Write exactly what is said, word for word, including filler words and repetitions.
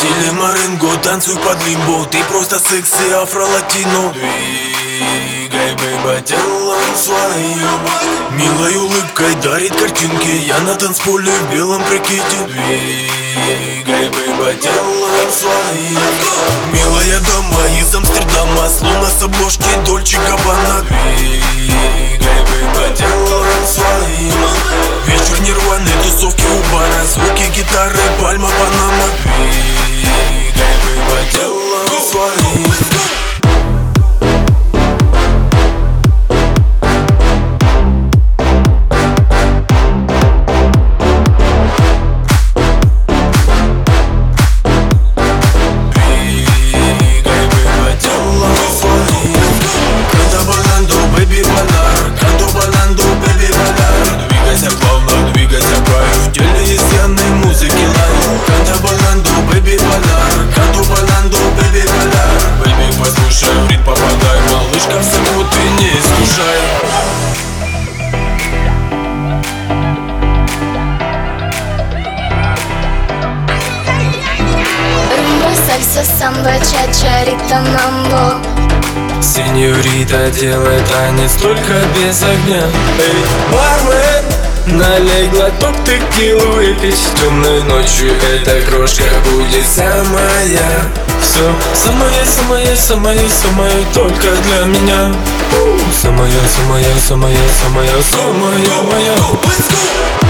стиле маринго, танцуй под лимбо. Ты просто секси афро-латино. Двигай, бейба, телом своим. Милой улыбкой дарит картинки. Я на танцполе в белом прикиде. Двигай, бейба, телом своим. Милая дама из Амстердама, словно с обложки Дольче Габбана. Двигай, бейба, телом своим. Вечер нирваны, тусовки у бара, звуки гитары, пальма, Панама. Двигай, бейба, телом своим. Малышка, в саму ты не искушай. Румба, сальса, самбо, ча-ча, рита, мамбо. Сеньорита, делай танец только без огня. Эй, бармен, налей глоток текилу. Выпить темной ночью эта крошка будет самая. Все, самая, самая, самая, самая, только для меня. Самая, самая, самая, самая, самая моя.